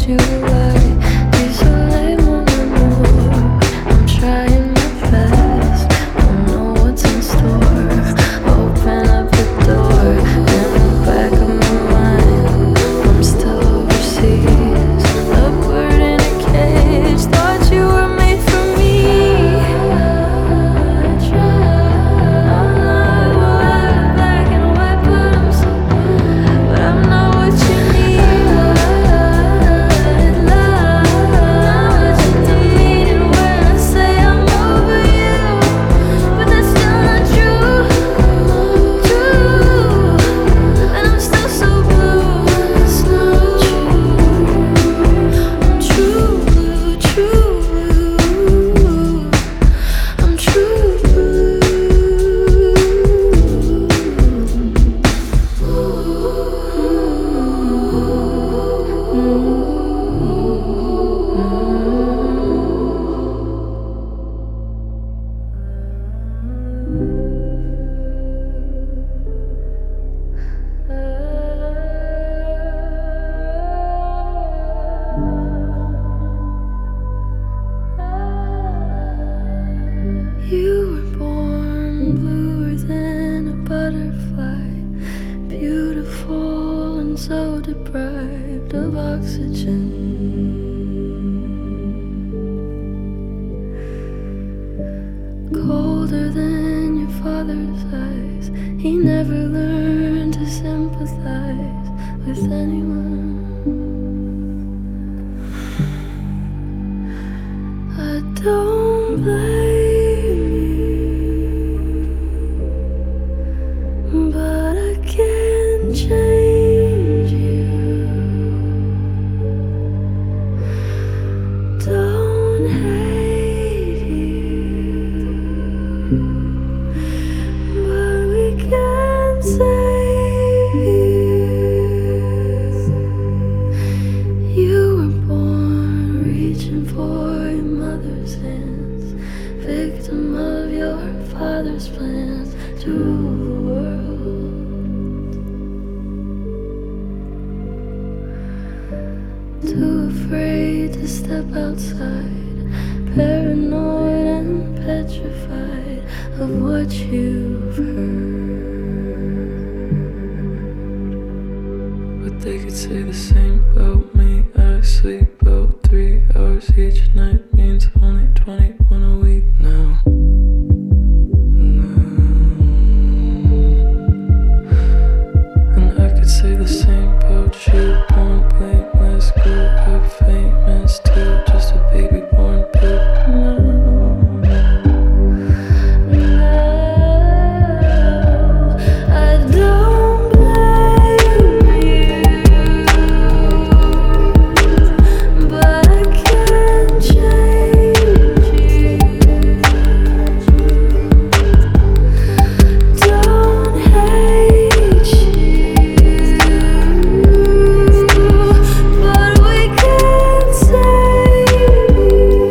you lie. Désolé mon amour, I'm trying my best. Don't know what's in store. Open up the door. In the back of my mind, I'm still overseas. A bird in a cage. Thought you were made for me. I tried. I'm not black and white, but I'm not what you need. Love, what you need. And when I say I'm over you, but that's still not true. And I'm still so blue. It's not true. I'm true blue. I'm true blue. You were born bluer than a butterfly, beautiful and so deprived of oxygen. Colder than your father's eyes, he never learned to sympathize with anyone. I don't blame you, but I can't change you. Don't hate you, but we can save you. You were born reaching for your mother's hands, victim of your father's plans to rule the world. Too afraid to step outside, paranoid and petrified of what you've heard. But they could say the same about me. I sleep about 3 hours each night, means only 21 a week now. And I could say the same about you. Born blameless, grew up famous too. Just a baby born blue. I don't blame you, but I can't change you. Don't hate you, but we can save you.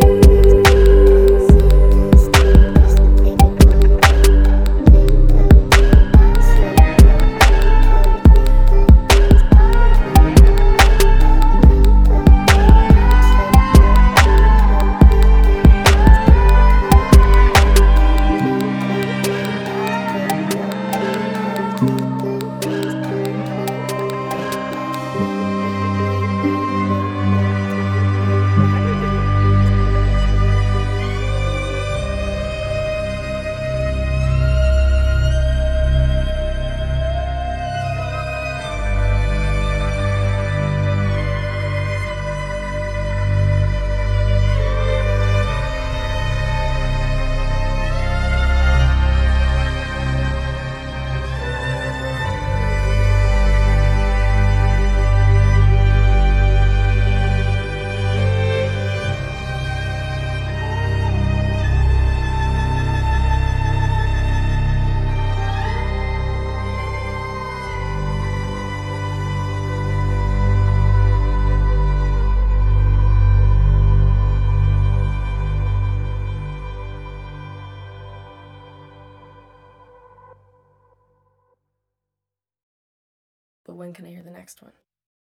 But when can I hear the next one?